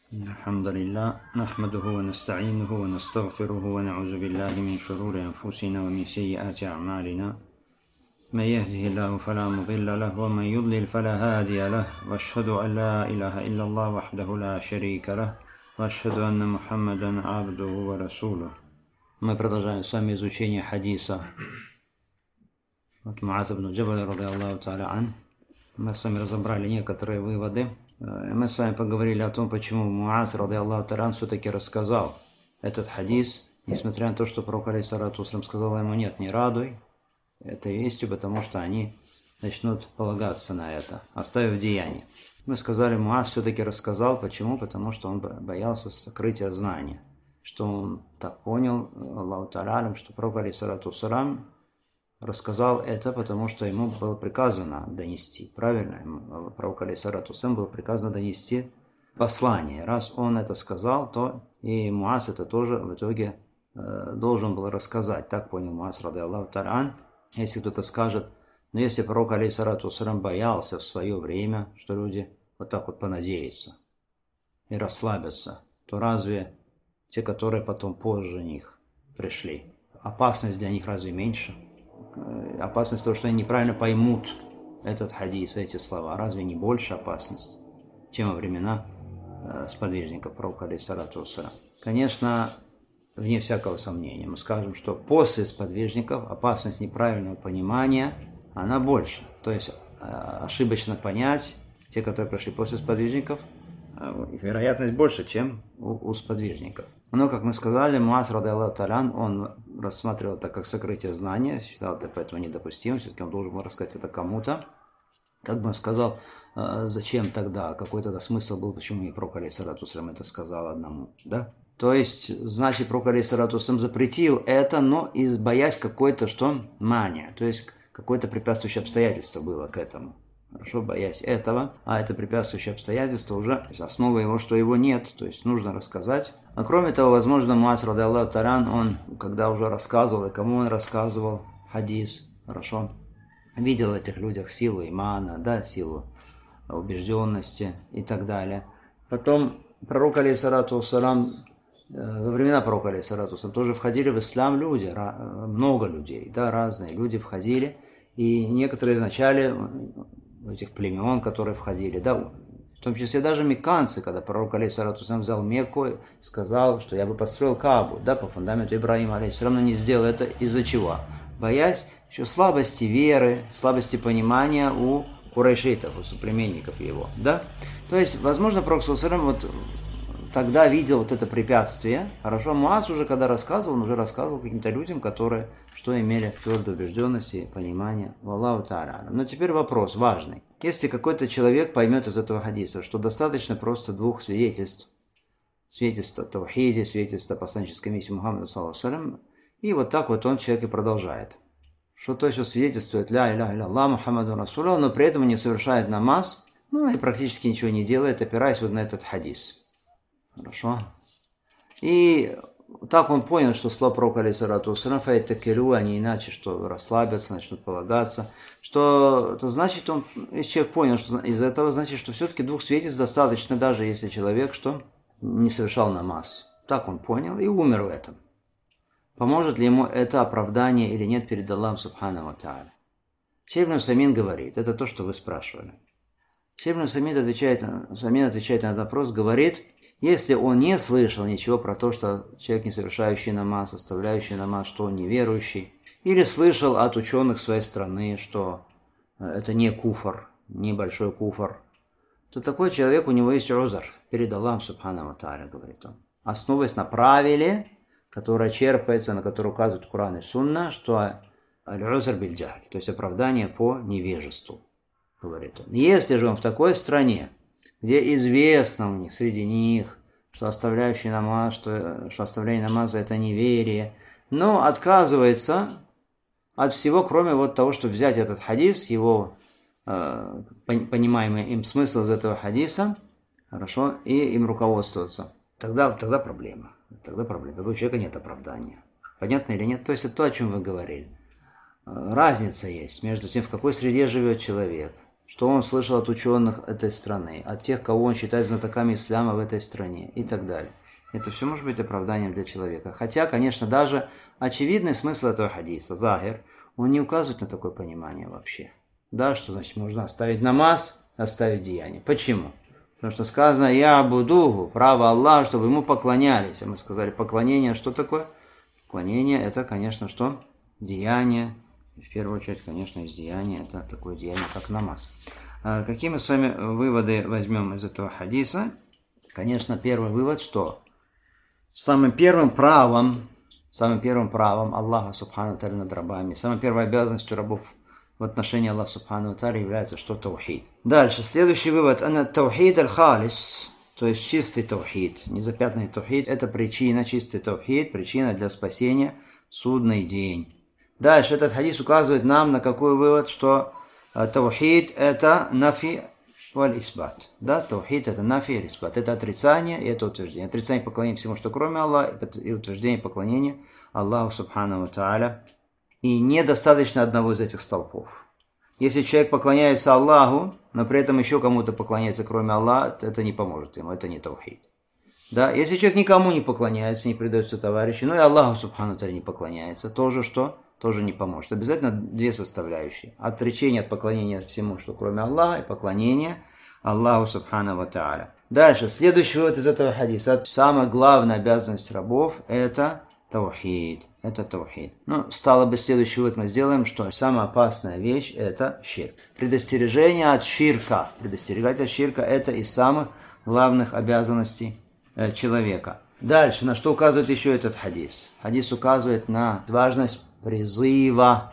الحمد لله نحمده ونستعينه ونستغفره ونعوذ بالله من شرور أنفسنا ومن سيئات أعمالنا من يهده الله فلا مضل له ومن يضلل فلا هادي له وأشهد أن لا إله إلا الله وحده لا شريك له وأشهد أن محمدا عبده ورسوله. Мы продолжаем с вами изучение хадиса от Муаза ибн Джабаля ради Аллаху та'аля ан. Мы с вами разобрали некоторые выводы. Мы с вами поговорили о том, почему Муаз ради Аллаху та'аля ан все-таки рассказал этот хадис, несмотря на то, что пророк алейхиссалату вассалям сказал ему: нет, не радуй этой вестью, потому что они начнут полагаться на это, оставив деяние. Мы сказали, Муаз все-таки рассказал. Почему? Потому что он боялся сокрытия знания. Что он так понял, Аллаху та'аля, что пророк алейхиссалату вассалям рассказал это, потому что ему было приказано донести. Правильно? Пророку алейхиссалату вассалям было приказано донести послание. Раз он это сказал, то и Муаз это тоже в итоге должен был рассказать. Так понял Муаз ради Аллаху та'аля ан. Если кто-то скажет, но если пророк алейхиссалату вассалям боялся в свое время, что люди вот так вот понадеются и расслабятся, то разве те, которые потом позже них пришли, опасность для них разве меньше? Опасность того, что они неправильно поймут этот хадис, эти слова, разве не больше опасность, чем во времена сподвижников пророка алейхиссалату вассалям? Конечно, вне всякого сомнения, мы скажем, что после сподвижников опасность неправильного понимания, она больше. То есть ошибочно понять, те, которые пришли после сподвижников, их вероятность больше, чем у сподвижников. Но, как мы сказали, Муаз ради Аллаху та'аля ан, он рассматривал это как сокрытие знания, считал это поэтому недопустимым, все-таки он должен был рассказать это кому-то. Как бы он сказал, зачем тогда, какой тогда смысл был, почему и пророк алейхиссалату вассалям это сказал одному, да? То есть, значит, пророк алейхиссалату вассалям запретил это, но боясь какой-то, что, мания, то есть какое-то препятствующее обстоятельство было к этому. Хорошо, боясь этого, а это препятствующее обстоятельство уже, основа его, что его нет, то есть нужно рассказать. А кроме того, возможно, Муаз ради Аллаху та'аля ан, он, когда уже рассказывал, и кому он рассказывал хадис, хорошо, видел в этих людях силу имана, да, силу убежденности и так далее. Потом пророк алейхиссалату вассалям, во времена пророка алейхиссалату вассалям тоже входили в ислам люди, много людей, да, разные люди входили, и некоторые вначале этих племен, которые входили, да, в том числе даже мекканцы, когда пророк алейхиссалату вассалям взял Мекку, сказал, что я бы построил Каабу, да, по фундаменту Ибрахима алейхиссалям, но не сделал это из-за чего? Боясь еще слабости веры, слабости понимания у курайшитов, у соплеменников его, да. То есть, возможно, пророк саллаллаху алейхи ва саллям вот тогда видел вот это препятствие, хорошо, Муаз уже когда рассказывал, он уже рассказывал каким-то людям, которые что имели твердую убежденность и понимание. Валлаху та'аля. Но теперь вопрос важный. Если какой-то человек поймет из этого хадиса, что достаточно просто двух свидетельств, свидетельства о таухиде, свидетельства о посланнической миссии Мухаммада саллаллаху алейхи ва саллям, и вот так вот он, человек, и продолжает. Что то еще свидетельствует ля иляха илля Мухаммаду расулюх, но при этом не совершает намаз, ну и практически ничего не делает, опираясь вот на этот хадис. Хорошо? И так он понял, что слова пророка алейхиссалату вассалям файтакилу, они иначе, что расслабятся, начнут полагаться, что это значит, если человек понял, что из этого значит, что все-таки двух свидетельств достаточно, даже если человек, что не совершал намаз. Так он понял и умер в этом. Поможет ли ему это оправдание или нет перед Аллахом субхану ва тааля? Шейх ибн Усаймин говорит, это то, что вы спрашивали. Шейх ибн Усаймин отвечает на этот вопрос, говорит, если он не слышал ничего про то, что человек, не совершающий намаз, оставляющий намаз, что он неверующий, или слышал от ученых своей страны, что это не куфр, не большой куфр, то такой человек, у него есть узр перед Аллахом субхану ва тааля, говорит он. Основываясь на правиле, которое черпается, на которое указывает Коран и Сунна, что аль-узр биль-джахль, то есть оправдание по невежеству, говорит он. Если же он в такой стране, где известно у них, среди них, что оставляющий намаз, что оставление намаза – это неверие, но отказывается от всего, кроме вот того, чтобы взять этот хадис, его понимаемый им смысл из этого хадиса, хорошо, и им руководствоваться, тогда проблема. Тогда у человека нет оправдания. Понятно или нет? То есть это то, о чем вы говорили. Разница есть между тем, в какой среде живет человек, что он слышал от ученых этой страны, от тех, кого он считает знатоками ислама в этой стране и так далее. Это все может быть оправданием для человека. Хотя, конечно, даже очевидный смысл этого хадиса, захир, он не указывает на такое понимание вообще. Да, что значит можно оставить намаз, оставить деяние. Почему? Потому что сказано «Я буду право Аллаха, чтобы ему поклонялись». А мы сказали, поклонение что такое? Поклонение это, конечно, что? Деяние. И в первую очередь, конечно, из деяния это такое деяние, как намаз. Какие мы с вами выводы возьмем из этого хадиса? Конечно, первый вывод, что самым первым правом Аллаха Субхану Тааля над рабами, самой первой обязанностью рабов в отношении Аллаха Субхану Тааля является что таухид. Дальше, следующий вывод. Таухид аль-халис, то есть чистый таухид, незапятнанный таухид, это причина, чистый таухид, причина для спасения в судный день. Дальше этот хадис указывает нам на какой вывод, что таухид это нафи валь-исбат. Да, таухид это нафи валь-исбат. Это отрицание и это утверждение. Отрицание поклонения всему, что кроме Аллаха, и утверждение поклонения Аллаху Субхану Тааля. И недостаточно одного из этих столпов. Если человек поклоняется Аллаху, но при этом еще кому-то поклоняется кроме Аллаха, это не поможет ему, это не таухид. Да, если человек никому не поклоняется, не предается товарищу, но и Аллаху Субхану Тааля не поклоняется, тоже что? Тоже не поможет. Обязательно две составляющие. Отречение от поклонения всему, что кроме Аллаха, и поклонение Аллаху Субхану Тааля. Дальше, следующий вывод из этого хадиса. Самая главная обязанность рабов – это таухид. Это таухид. Ну, стало бы следующий вывод мы сделаем, что самая опасная вещь – это ширк. Предостережение от ширка. Предостерегать от ширка – это из самых главных обязанностей человека. Дальше, на что указывает еще этот хадис? Хадис указывает на важность призыва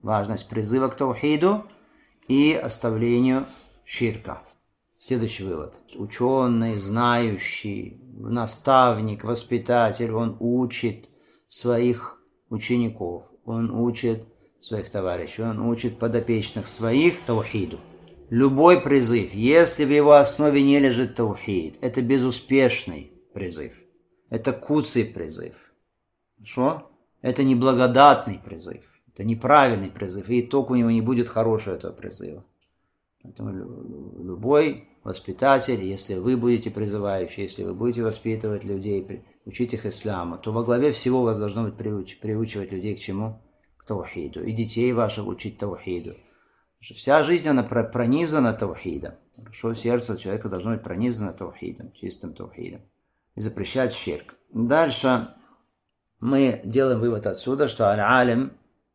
к таухиду и оставлению ширка. Следующий вывод. Ученый, знающий, наставник, воспитатель, он учит своих учеников, он учит своих товарищей, он учит подопечных своих таухиду. Любой призыв, если в его основе не лежит таухид, это безуспешный призыв. Это куцый призыв. Хорошо? Это неблагодатный призыв. Это неправильный призыв. И итог у него не будет хорошего этого призыва. Поэтому любой воспитатель, если вы будете призывающий, если вы будете воспитывать людей, учить их исламу, то во главе всего вас должно быть приучивать людей к чему? К таухиду. И детей ваших учить таухиду. Вся жизнь, она пронизана таухидом. Хорошо, сердце человека должно быть пронизано таухидом, чистым таухидом. И запрещать ширк. Дальше мы делаем вывод отсюда, что аль-алим,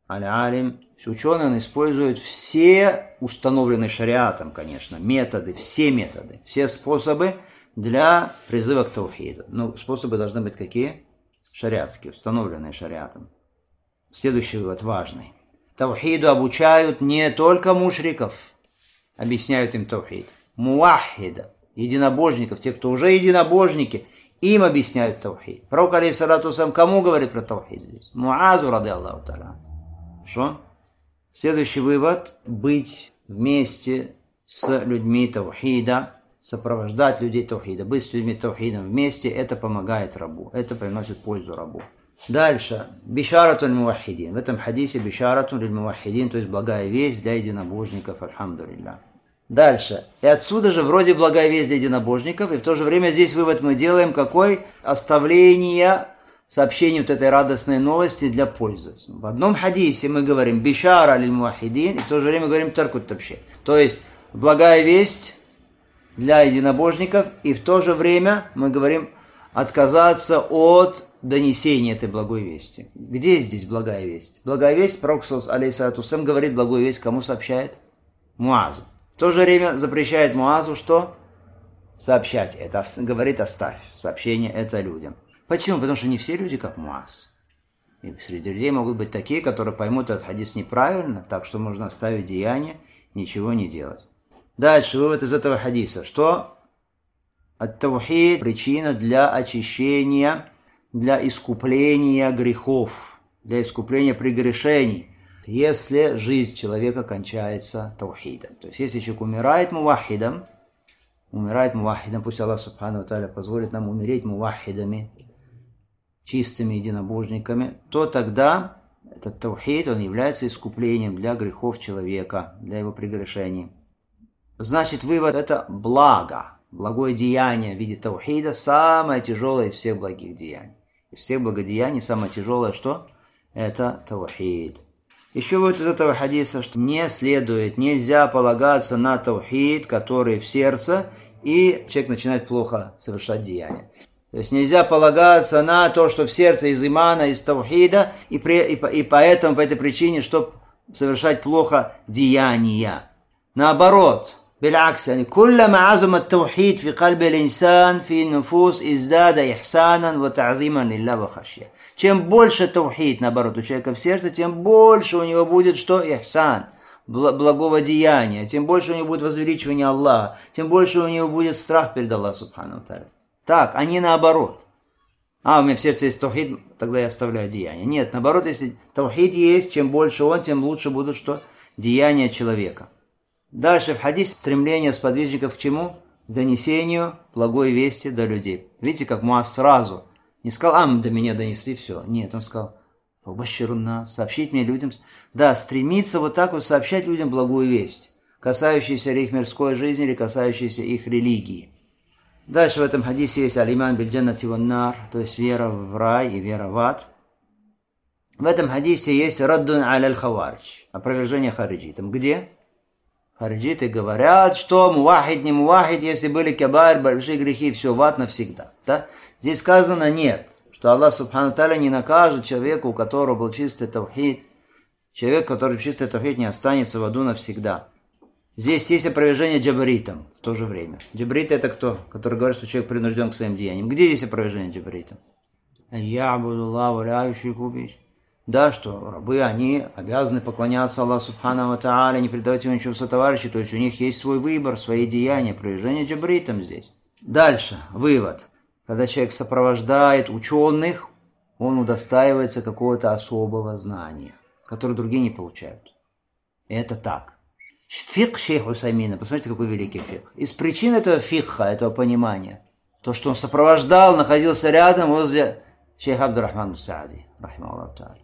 ученый, он использует все установленные шариатом, конечно, методы, все способы для призыва к таухиду. Ну, способы должны быть какие? Шариатские, установленные шариатом. Следующий вывод важный. Таухиду обучают не только мушриков, объясняют им таухид. Муахида, единобожников, те, кто уже единобожники, им объясняют таухид. Пророк, алейхиссалату вассалям, кому говорит про таухид здесь? Муазу, ради Аллаху та'аля. Хорошо? Следующий вывод. Быть вместе с людьми таухида, сопровождать людей таухида, быть с людьми таухидом вместе, это помогает рабу, это приносит пользу рабу. Дальше. Бишарату аль-мувахидин. В этом хадисе бишарату аль-мувахидин, то есть благая весть для единобожников, альхамдулилля. Дальше. И отсюда же вроде благая весть для единобожников, и в то же время здесь вывод мы делаем какой? Оставление сообщения вот этой радостной новости для пользы. В одном хадисе мы говорим бишара аль-мувахидин, и в то же время говорим таркут табшир. То есть благая весть для единобожников, и в то же время мы говорим отказаться от донесения этой благой вести. Где здесь благая весть? Благая весть, пророк, алейхиссалату вассалям, говорит благую весть, кому сообщает? Муазу. В то же время запрещает Муазу что? Сообщать это. Говорит, оставь сообщение это людям. Почему? Потому что не все люди как Муаз. И среди людей могут быть такие, которые поймут этот хадис неправильно, так что можно оставить деяние, ничего не делать. Дальше вывод из этого хадиса. Что? Ат-таухид – причина для очищения, для искупления грехов, для искупления прегрешений, если жизнь человека кончается таухидом. То есть, если человек умирает мувахидом, пусть Аллах Субхану ва Тааля позволит нам умереть мувахидами, чистыми единобожниками, то тогда этот таухид, он является искуплением для грехов человека, для его прегрешений. Значит, вывод – это благо. Благое деяние в виде таухида самое тяжелое из всех благих деяний. Из всех благодеяний самое тяжелое что? Это таухид. Еще вот из этого хадиса, что нельзя полагаться на таухид, который в сердце, и человек начинает плохо совершать деяния. То есть нельзя полагаться на то, что в сердце из имана, из таухида, и поэтому, по этой причине, чтобы совершать плохо деяния. Наоборот, بالعكس يعني كلما عظم التوحيد في قلب الإنسان في النفوس ازداد إحسانا وتعظيما لله وخشية. Чем больше таухид, наоборот, у человека в сердце, тем больше у него будет что? Ихсан, благого деяния, тем больше у него будет возвеличивание Аллаха, тем больше у него будет страх перед Аллахом субхану ва тааля. Так, а не наоборот. У меня в сердце есть таухид, тогда я оставляю деяния. Нет, наоборот, если таухид есть, чем больше он, тем лучше будут что? Деяния человека. Дальше в хадисе стремление сподвижников к чему? К донесению благой вести до людей. Видите, как Муаз сразу не сказал, до меня донесли, все. Нет, он сказал, сообщить мне людям. Да, стремиться вот так вот сообщать людям благую весть, касающуюся их мирской жизни или касающуюся их религии. Дальше в этом хадисе есть алиман биль-джаннати ван-нар, то есть вера в рай и вера в ад. В этом хадисе есть раддун аль-хаваридж, опровержение хариджитам. Где? Хариджиты говорят, что мувахид, не мувахид, если были кабайр, большие грехи, все в ад навсегда. Да? Здесь сказано нет, что Аллах субхану тааля не накажет человеку, у которого был чистый тавхид. Человек, который чистый тавхид, не останется в аду навсегда. Здесь есть опровержение джабритам в то же время. Джабриты это кто? Который говорит, что человек принужден к своим деяниям. Где здесь опровержение джабритам? Да, что рабы, они обязаны поклоняться Аллаху субхану ва тааля, не предавать ему ничего сотоварища, то есть у них есть свой выбор, свои деяния, опровержение джабритам здесь. Дальше, вывод. Когда человек сопровождает ученых, он удостаивается какого-то особого знания, которое другие не получают. И это так. Фикх шейх Усаймина, посмотрите, какой великий фикх. Из причин этого фикха, этого понимания, то, что он сопровождал, находился рядом возле шейха Абдурахмана Саади, рахимахуллаху тааля.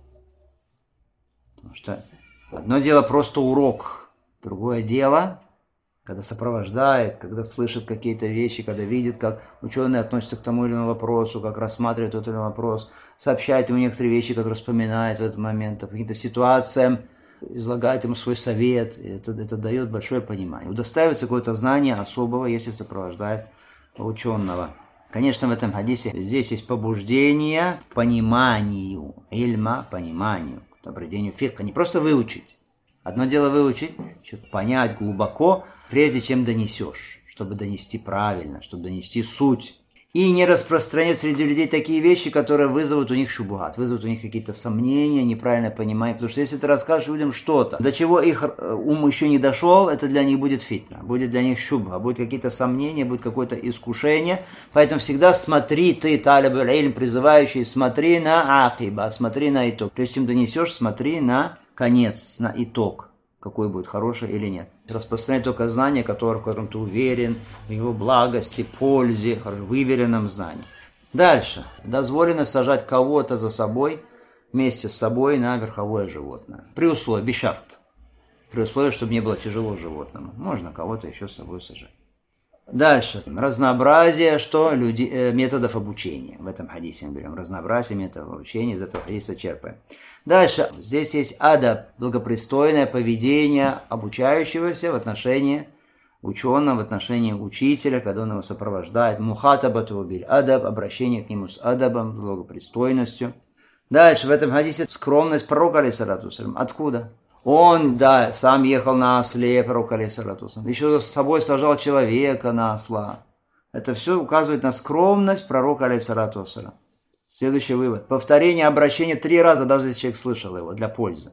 Потому что одно дело просто урок, другое дело, когда сопровождает, когда слышит какие-то вещи, когда видит, как ученые относятся к тому или иному вопросу, как рассматривают тот или иной вопрос, сообщает ему некоторые вещи, которые вспоминает в этот момент, по каким-то ситуациям, излагает ему свой совет, это дает большое понимание. Удостаивается какое-то знание особого, если сопровождает ученого. Конечно, в этом хадисе здесь есть побуждение к пониманию, ильма, пониманию, к обретению фикха, не просто выучить. Одно дело выучить, что-то понять глубоко, прежде чем донесешь, чтобы донести правильно, чтобы донести суть. И не распространять среди людей такие вещи, которые вызовут у них шубхат, вызовут у них какие-то сомнения, неправильное понимание. Потому что если ты расскажешь людям что-то, до чего их ум еще не дошел, это для них будет фитна, будет для них шубха, будет какие-то сомнения, будет какое-то искушение. Поэтому всегда смотри, ты, талиб аль-илм, призывающий, смотри на акиба, смотри на итог. Прежде чем донесешь, смотри на конец, на итог, какой будет, хороший или нет. Распространять только знание, в котором ты уверен, в его благости, пользе, выверенном знании. Дальше. Дозволено сажать кого-то за собой, вместе с собой на верховое животное. При условии, бишарт. При условии, чтобы не было тяжело животному. Можно кого-то еще с собой сажать. Дальше. Разнообразие, методов обучения. В этом хадисе мы берем разнообразие методов обучения, из этого хадиса черпаем. Дальше. Здесь есть адаб, благопристойное поведение обучающегося в отношении ученого, в отношении учителя, когда он его сопровождает. Мухатабату биль адаб, обращение к нему с адабом, с благопристойностью. Дальше. В этом хадисе скромность пророка, алейхиссалату вассалям. Откуда? Он, сам ехал на осле, пророк алейхиссалату вассалям. Еще с собой сажал человека на осла. Это все указывает на скромность пророка алейхиссалату вассалям. Следующий вывод. Повторение обращения 3 раза, даже если человек слышал его, для пользы.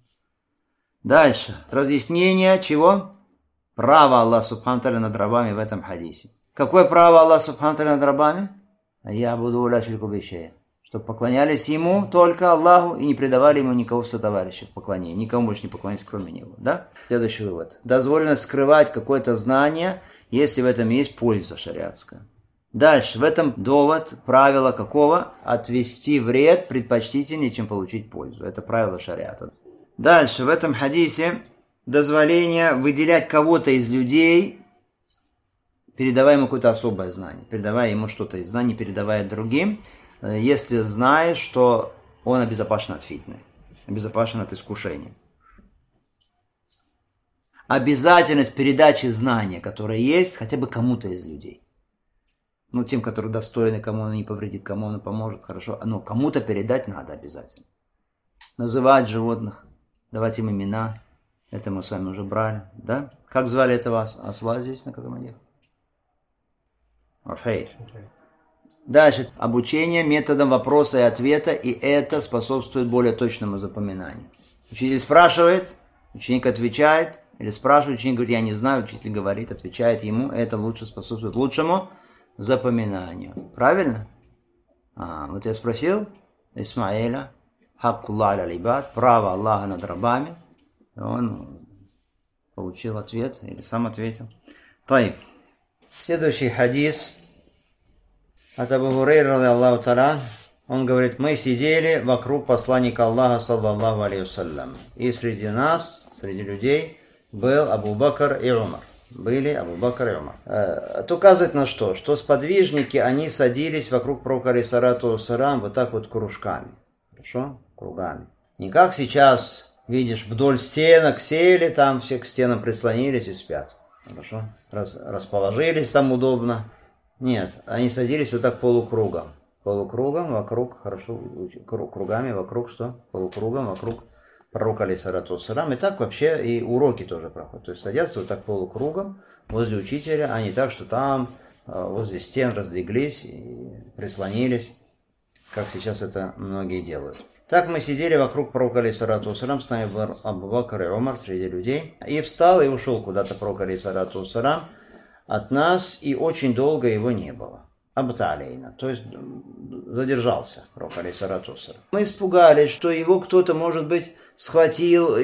Дальше. Разъяснение чего? Право Аллаха субхану тааля над рабами в этом хадисе. Какое право Аллаха субхану тааля над рабами? Я буду ля шрику би шай'ин. Чтобы поклонялись ему только Аллаху и не предавали ему никого в сотоварища в поклонении. Никому больше не поклоняться, кроме него. Да? Следующий вывод. Дозволено скрывать какое-то знание, если в этом есть польза шариатская. Дальше. В этом довод, правило какого? Отвести вред предпочтительнее, чем получить пользу. Это правило шариата. Дальше. В этом хадисе дозволения выделять кого-то из людей, передавая ему какое-то особое знание, передавая ему что-то из знаний, передавая другим, если знаешь, что он обезопасен от фитны, обезопасен от искушения. Обязательность передачи знания, которое есть, хотя бы кому-то из людей. Ну, тем, которые достойны, кому он не повредит, кому он поможет, хорошо. Но кому-то передать надо обязательно. Называть животных, давать им имена. Это мы с вами уже брали, да? Как звали этого осла здесь, на котором он ехал? Уфейр. Дальше. Обучение методом вопроса и ответа, и это способствует более точному запоминанию. Учитель спрашивает, ученик отвечает, или спрашивает, ученик говорит, я не знаю, учитель говорит, отвечает ему, это лучше способствует лучшему запоминанию. Правильно? Вот я спросил Исмаиля, хаккуллах аль-ибад, право Аллаха над рабами. Он получил ответ, или сам ответил. Таиб. Следующий хадис от Абу Хурейра, радiyallahu та'ала, он говорит, мы сидели вокруг посланника Аллаха, саллаллаху алейхи вассалям, и среди нас, среди людей, был Абу Бакр и Умар. Были Абу Бакр и Умар. Это указывает на что? Что сподвижники, они садились вокруг пророка, алейхиссалату вассалям, вот так вот кружками. Хорошо? Кругами. Не как сейчас, видишь, вдоль стенок сели, там все к стенам прислонились и спят. Хорошо? Расположились там удобно. Нет, они садились вот так полукругом. Полукругом вокруг, хорошо, кругами вокруг что? Полукругом вокруг пророка, алейхиссалату вассалям. И так вообще и уроки тоже проходят. То есть садятся вот так полукругом возле учителя, а не так, что там возле стен разлеглись и прислонились, как сейчас это многие делают. Так мы сидели вокруг пророка, алейхиссалату вассалям, с нами был Абу Бакр и Умар среди людей. И встал и ушел куда-то пророк, алейхиссалату вассалям, от нас, и очень долго его не было. Абталейна, то есть задержался пророк, алейхиссалату вассалям. Мы испугались, что его кто-то, может быть, схватил,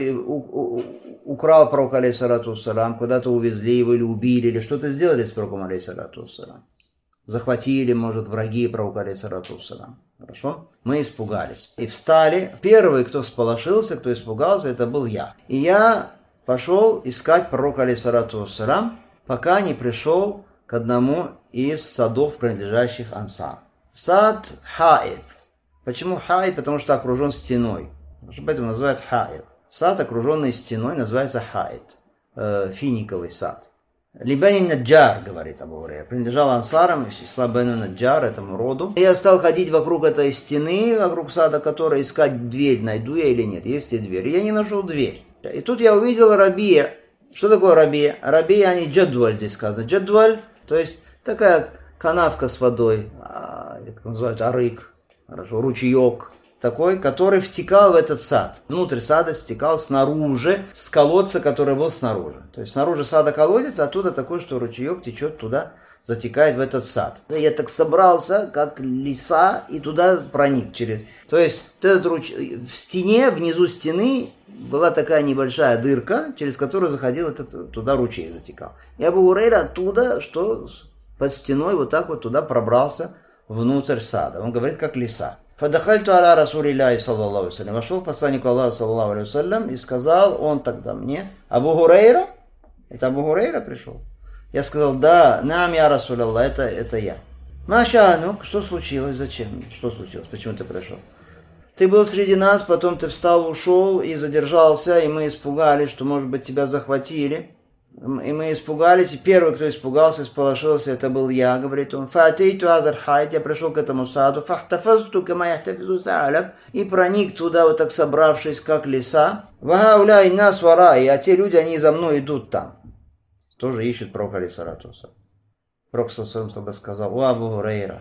украл пророка, алейхиссалату вассалям, куда-то увезли его или убили, или что-то сделали с пророком, алейхиссалату вассалям. Захватили, может, враги пророка, алейхиссалату вассалям. Хорошо? Мы испугались. И встали. Первый, кто всполошился, кто испугался, это был я. И я пошел искать пророка, алейхиссалату вассалям, пока не пришел к одному из садов, принадлежащих Ансар. Сад Хаид. Почему Хаид? Потому что окружен стеной. Поэтому называют Хаид. Сад, окруженный стеной, называется Хаид. Финиковый сад. Либани Наджар, говорит Абу Хурейра, принадлежал Ансарам, из числа Бену Наджар, этому роду. И я стал ходить вокруг этой стены, вокруг сада, которой искать дверь, найду я или нет, есть ли дверь. И я не нашел дверь. И тут я увидел Рабия. Что такое Рабия? Рабия, они джадваль здесь сказано. Джадваль, то есть такая канавка с водой, как называют, арык, хорошо, ручеек. Такой, который втекал в этот сад. Внутрь сада стекал снаружи, с колодца, который был снаружи. То есть снаружи сада колодец, оттуда такой, что ручеек течет туда, затекает в этот сад. Я так собрался, как лиса, и туда проник через... То есть этот в стене, внизу стены была такая небольшая дырка, через которую заходил туда ручей затекал. И Абу Хурейра оттуда, что под стеной вот так вот туда пробрался внутрь сада. Он говорит, как лиса. Фадахальту аля расулилляхи саллаллаху алейхи вассалям. Вошел к посланнику Аллаха саллаллаху алейхи вассалям и сказал он тогда мне, Абу Хурейра? Это Абу Хурейра пришел? Я сказал, да, нам я расуляллах, это я. Маша, ну, что случилось, зачем? Что случилось, почему ты пришел? Ты был среди нас, потом ты встал, ушел и задержался, и мы испугались, что, может быть, тебя захватили. И мы испугались, и первый, кто испугался, сполошился, это был я, говорит он. Фатейту азар хайт, я пришел к этому саду, фахтафазту кама яхтафизу са'алаб, и проник туда, вот так собравшись, как лиса. Вагауляй нас вараи, а те люди, они за мной идут там. Тоже ищут пророка, алейхиссалату вассалям. Пророк тогда сказал, «О, Абу Хурейра,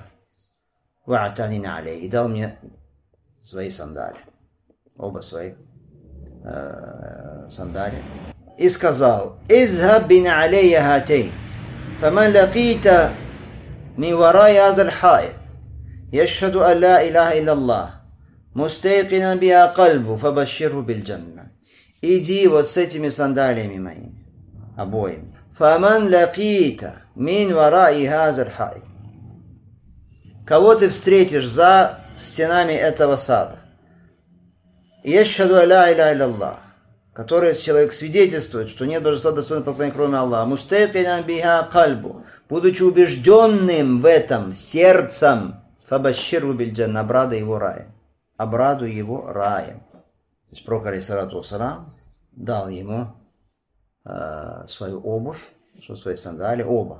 ва'атани налей», и дал мне свои сандали, оба своих сандали. И сказал, «Изхаб бина алейя хатейн, фаман лакита ми варай азаль хайт, яшхаду ан ла илаха илlallah, мустайкина биа кальбу, фабаширху биль джанна». Иди вот с этими сандалиями моими, обоими. «Фаман лакита мин варай азаль хайт». Кого ты встретишь за стенами этого сада? «Яшхаду ан ла илаха илlallah», который человек свидетельствует, что нет божества достойного поклонения, кроме Аллаха, мустайкинан биха кальбу, будучи убежденным в этом сердцем, фабашширу биль джанна, обрадуй его раем. Обрадуй его раем. То есть пророк, алейхиссалату вассалам, дал ему свою обувь, свои сандали, оба.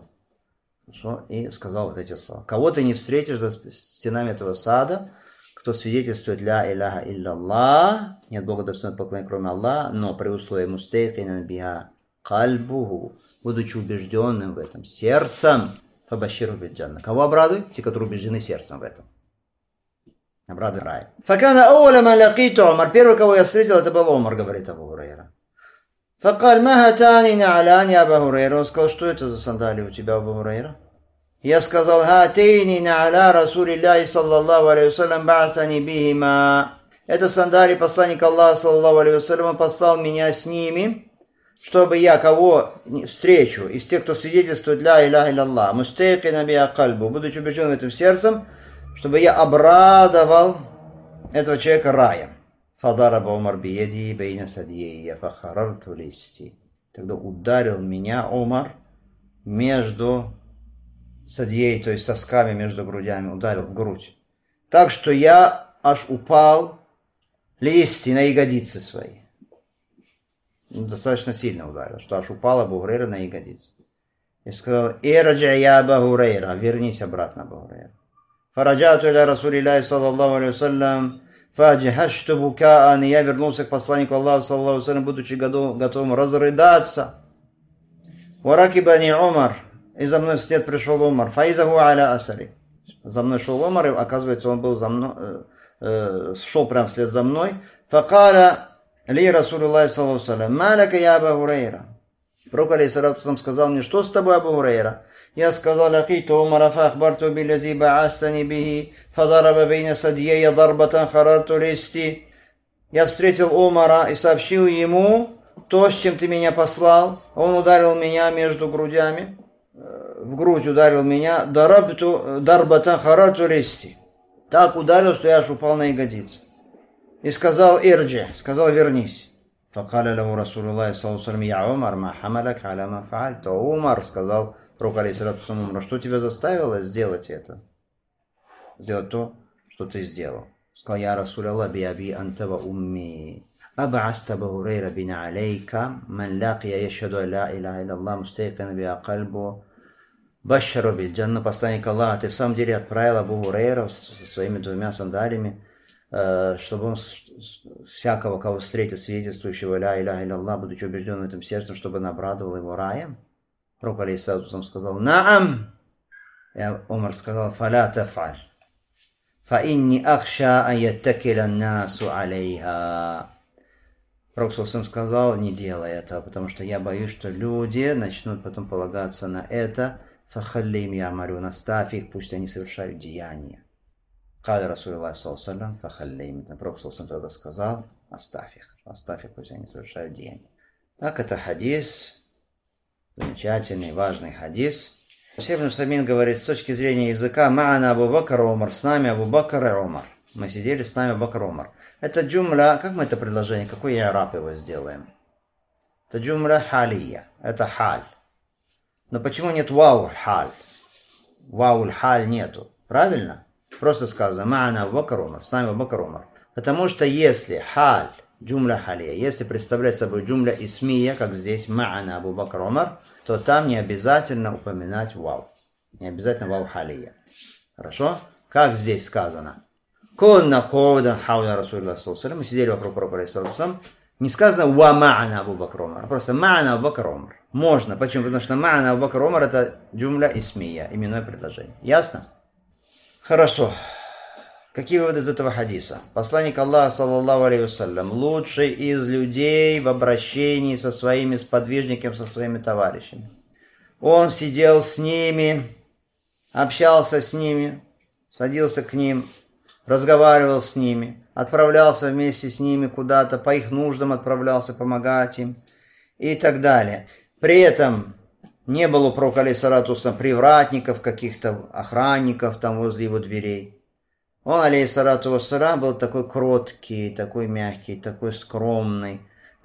И сказал вот эти слова. Кого ты не встретишь за стенами этого сада, кто свидетельствует ля иляха илляллах, нет Бога достойного поклонения, кроме Аллаха, но при условии мустайкинан биха кальбуху, будучи убежденным в этом сердцем, фабаширу биль джанна. Кого обрадуй? Те, которые убеждены сердцем в этом. Обрадуй рай. Факана ауля ма лакиту Умар. Первый, кого я встретил, это был Умар, говорит Абу Хурайра. Факаль махатани на'аляни Абу Хурайра. Он сказал, что это за сандали у тебя, Абу Хурайра? Я сказал, хатейни на'аля Расулиллахи саллаллаху алейхи вассалям ба'асани бихима. Это сандали посланник Аллаха саллаллаху алейхи вассалям послал меня с ними, чтобы я кого встречу из тех, кто свидетельствует ля иляха илляллах, мустайкинан биха кальбу, будучи убежденным этим сердцем, чтобы я обрадовал этого человека раем. Фадараба Умар биеди бейна садьей фахарарту листи. Тогда ударил меня Умар между садьей, то есть сосками между грудями, ударил в грудь. Так что я аж упал листи на ягодицы свои. Достаточно сильно ударил, что аж упал Абу Хурайра на ягодицы. И сказал, ирджи я Абу Хурайра, вернись обратно, Абу Хурайра. Фараджату иля Расулиллахи саллаллаху алейхи вассалям, фаджахашту букаан, и я вернулся к посланнику Аллаха саллаллаху алейхи вассалям, будучи готовым разрыдаться. Варакибани Умар, и за мной вслед пришел Умар, фаидаху аля асари. За мной шел Умар, и оказывается, он был за мной, шел прямо вслед за мной. Факаля ли Расулиллахи саллаллаху алейхи вассалям, маляка я Абу Хурайра. Пророк алейхиссалату сказал мне, что с тобой, Абу Хурайра? Я сказал, лакиту Умара фахбарту биллязи ба'астани бихи, фадараба бейна садьея дарбатан харарту листи. Я встретил Умара и сообщил ему то, с чем ты меня послал. Он ударил меня между грудями, в грудь ударил меня, дарбатан харарту листи. Так ударил, что я аж упал на ягодицы. И сказал, ирджи, сказал, вернись. فقال له رسول الله صلى الله عليه وسلم يا عمر ما حملك على ما فعلت. Умар сказал пророку алейхиссалату вассалам, что тебя заставило сделать это? Сделать то, что ты сделал. Сказал, я Расул Аллах би аби анта ва умми. أبعثت أبا هريرة بن عليك من لقي يشهد أن لا إله إلا الله مستيقنا بها قلبه بشر بالجنة. Посланник Аллаха, ты в самом деле отправил Абу Хурейра со своими двумя сандалями, чтобы он всякого, кого встретит, свидетельствующего ля иляха илляллах, будучи убежденным этим сердцем, чтобы он обрадовал его раем. Пророк алейхиссалату сказал, наам. И Умар сказал, фаля тафаль. Фа инни ахша ан яттакиля насу алейха. Пророк сказал, не делай этого, потому что я боюсь, что люди начнут потом полагаться на это. Фахаллим я амарю, наставь их, пусть они совершают деяния. Каля Расулиллах саллаллаху алейхи ва саллям фахаллим. Пророк тогда сказал, оставь их, пусть они совершают деяния. Так, это хадис, замечательный, важный хадис. Шейх ибн Усаймин говорит, с точки зрения языка, ма'ана Абу Бакр Умар, с нами Абу Бакр и Умар. Мы сидели, с нами Абу Бакр Умар. Это джумля, как мы это предложение, какой и'раб его сделаем? Это джумля халия, это халь. Но почему нет вау халь? Вау халь нету, правильно? Просто сказано, ма'ана Абу Бакр Умар, с нами Абу Бакр Умар. Потому что если халь, джумля халия, если представлять собой джумля исмия, как здесь, ма'ана Абу Бакр Умар, то там не обязательно упоминать вау. Не обязательно вау халия. Хорошо? Как здесь сказано? Кунна коуда хауля Расулиллах саллаллаху алейхи ва саллям. Мы сидели вокруг пророка алейхиссалату ва саллям. Не сказано ва ма'ана Абу Бакр Умар, а просто ма'ана Абу Бакр Умар. Можно. Почему? Потому что ма'ана Абу Бакр Умар это джумля исмия, именное предложение. Ясно? Хорошо. Какие выводы из этого хадиса? Посланник Аллаха, саллаллаху алейхи вассалям, лучший из людей в обращении со своими сподвижниками, со своими товарищами. Он сидел с ними, общался с ними, садился к ним, разговаривал с ними, отправлялся вместе с ними куда-то, по их нуждам отправлялся помогать им и так далее. При этом не было у пророка алейхиссалату вассалям привратников, каких-то охранников там возле его дверей. Он, алейхиссалату вассалям, был такой кроткий, такой мягкий, такой скромный,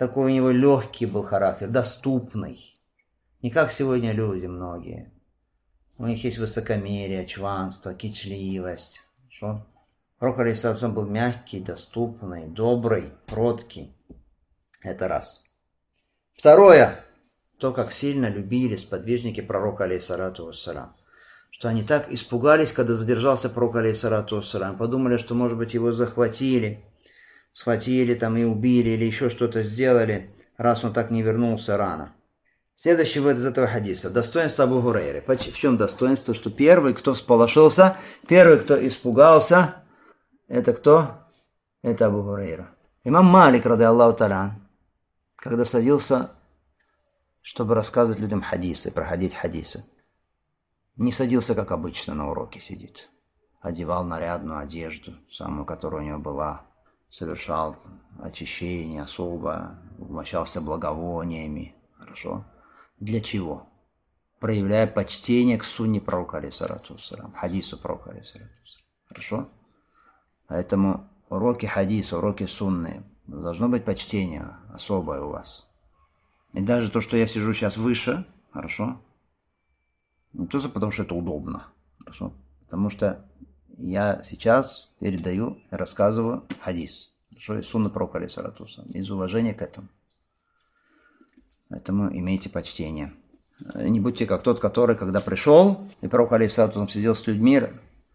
такой у него легкий был характер, доступный. Не как сегодня люди многие. У них есть высокомерие, чванство, кичливость. Что? Пророк алейхиссалам был мягкий, доступный, добрый, кроткий. Это раз. Второе. То, как сильно любили сподвижники пророка алейхиссалату вассалам. Что они так испугались, когда задержался пророк алейхиссалату вассалам. Подумали, что, может быть, его захватили. Схватили там и убили, или еще что-то сделали, раз он так не вернулся рано. Следующий вывод из этого хадиса. Достоинство Абу Гурейры. В чем достоинство? Что первый, кто всполошился, первый, кто испугался, это кто? Это Абу Гурейра. Имам Малик, ради Аллаху та'аля, когда садился, чтобы рассказывать людям хадисы, проходить хадисы, не садился, как обычно, на уроке сидит. Одевал нарядную одежду, самую, которая у него была, совершал очищение особо, умощался благовониями. Хорошо? Для чего? Проявляя почтение к сунне пророка алейхиссалату вассалам, хадису пророка алейхиссалату вассалам. Хорошо? Поэтому уроки хадиса, уроки сунны, должно быть почтение особое у вас. И даже то, что я сижу сейчас выше, хорошо? Не только потому, что это удобно, хорошо? Потому что я сейчас передаю и рассказываю хадис, хорошо? И сунна пророка алейхиссалату вассалам, из уважения к этому. Поэтому имейте почтение. Не будьте как тот, который, когда пришел, и пророк алейхиссалату вассалам сидел с людьми,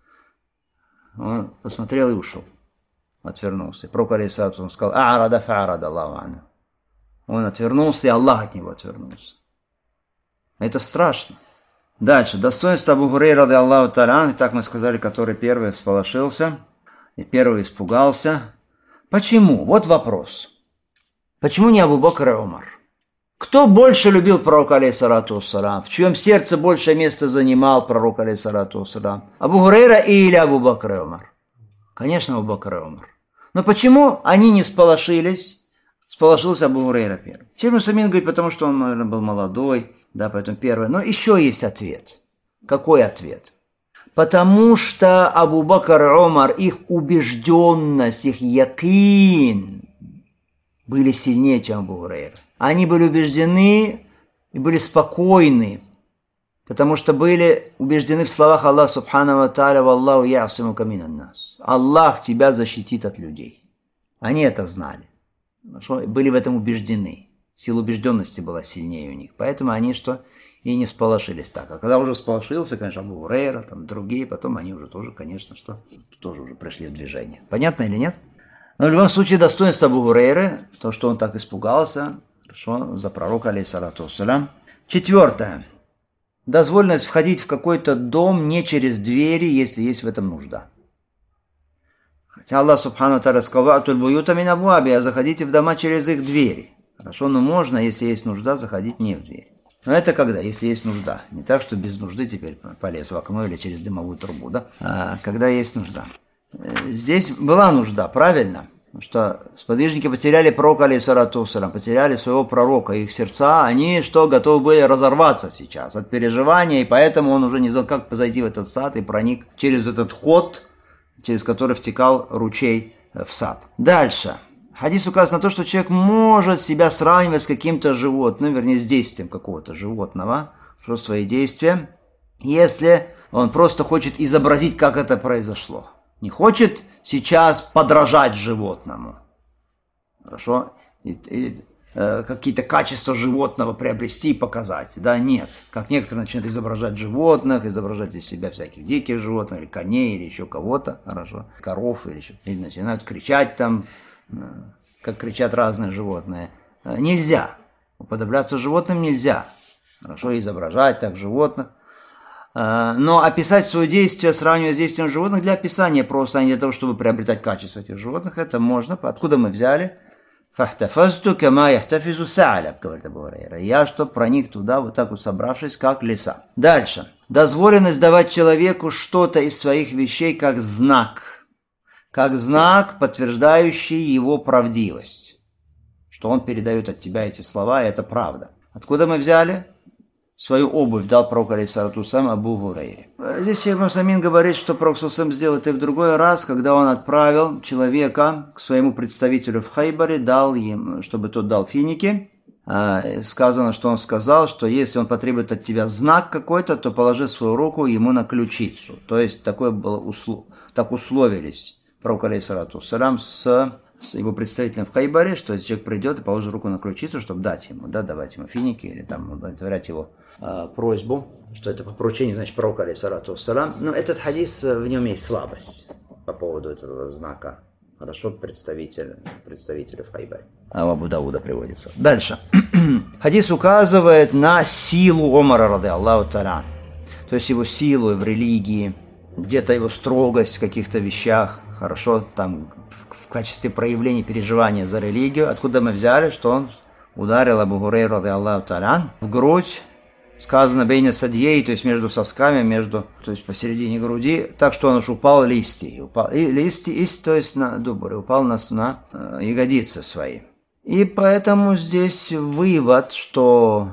он посмотрел и ушел. Отвернулся. И пророк алейхиссалату вассалам сказал: «А'рада фа'арада Аллаху анху». Он отвернулся, и Аллах от него отвернулся. Это страшно. Дальше. Достоинство Абу Гурейры, ради Аллаху та'аля, так мы сказали, который первый всполошился и первый испугался. Почему? Вот вопрос. Почему не Абу Бакр и Умар? Кто больше любил пророка алейхиссалату вассалам? В чьем сердце большее место занимал пророк алейхиссалату вассалам? Абу Гурейра или Абу Бакр и Умар? Конечно, Абу Бакр и Умар. Но почему они не всполошились? Всполошился Абу Гурейра первый. Шейх Усаймин говорит, потому что он, наверное, был молодой, да, поэтому первый. Но еще есть ответ. Какой ответ? Потому что Абу Бакр и Умар, их убежденность, их якин были сильнее, чем Абу Гурейра. Они были убеждены и были спокойны, потому что были убеждены в словах Аллаха субхану ва тааля: «Валлаху я'симука минан нас». Аллах тебя защитит от людей. Они это знали. Были в этом убеждены. Сила убежденности была сильнее у них. Поэтому они что? И не сполошились так. А когда уже сполошился, конечно, Абу Гурейра, там другие, потом они уже тоже, конечно, что? Тоже уже пришли в движение. Понятно или нет? Но в любом случае достоинство Абу Гурейры, то, что он так испугался, хорошо, за пророка алейхиссалату вассалям. Четвертое. Дозволенность входить в какой-то дом не через двери, если есть в этом нужда. Хотя Аллах субхану ва тааля сказал: «Ва'туль буюта мин абуабиха», заходите в дома через их двери. Хорошо, но можно, если есть нужда, заходить не в дверь. Но это когда? Если есть нужда. Не так, что без нужды теперь полез в окно или через дымовую трубу, да? А когда есть нужда. Здесь была нужда, правильно? Потому что сподвижники потеряли пророка алейхиссалату вассалям, потеряли своего пророка, их сердца, они что, готовы были разорваться сейчас от переживания, и поэтому он уже не знал, как зайти в этот сад и проник через этот ход, через который втекал ручей в сад. Дальше. Хадис указывает на то, что человек может себя сравнивать с каким-то животным, вернее, с действием какого-то животного, что свои действия, если он просто хочет изобразить, как это произошло. Не хочет сейчас подражать животному. Хорошо? Какие-то качества животного приобрести и показать. Да, нет. Как некоторые начинают изображать животных, изображать из себя всяких диких животных, или коней, или еще кого-то. Хорошо? Коров или еще. Или начинают кричать там, как кричат разные животные. Нельзя. Уподобляться животным нельзя. Хорошо? Изображать так животных. Но описать свое действие, сравнивая с действием животных для описания просто, а не для того, чтобы приобретать качество этих животных, это можно. Откуда мы взяли? «Фахтафазту кама яхтафизу са'аляб», говорит Абу Гурейра. Я, что проник туда, вот так вот собравшись, как лиса. Дальше. Дозволенность давать человеку что-то из своих вещей как знак, подтверждающий его правдивость. Что он передает от тебя эти слова, и это правда. Откуда мы взяли? свою обувь дал пророк алейхиссалату вассалям Абу Гурейре. Здесь Шейх Мусамин говорит, что пророк саллаллаху сделал это и в другой раз, когда он отправил человека к своему представителю в Хайбаре, дал им, чтобы тот дал финики. Сказано, что он сказал, что если он потребует от тебя знак какой-то, то положи свою руку ему на ключицу. То есть такое было так условились пророк алейхиссалату вассалям с его представителем в Хайбаре, что если человек придет и положит руку на ключицу, чтобы дать ему, да, давать ему финики или там удовлетворять его просьбу, что это по поручению, значит, пророка алейхиссалату вассалям. Но этот хадис, в нем есть слабость по поводу этого знака. Хорошо, представителю в Хайбаре. А Абу Дауда приводится. Дальше. Хадис указывает на силу Омара, рады Аллаху та'аля. То есть его силу в религии, где-то его строгость в каких-то вещах. Хорошо, там в качестве проявления переживания за религию. Откуда мы взяли, что он ударил Абу Гурейру, рады Аллаху та'аля, в грудь. Сказано бейна садьей, то есть между сосками, то есть посередине груди, так что он уж упал листья. То есть на дубуре, упал на ягодицы свои. И поэтому здесь вывод, что